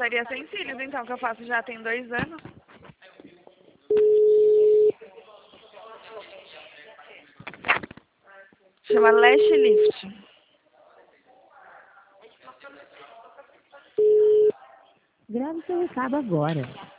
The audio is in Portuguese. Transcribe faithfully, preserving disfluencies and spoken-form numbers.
estaria sem cílios, então, que eu faço já tem dois anos. Chama Lash Lift. Grave seu recado agora.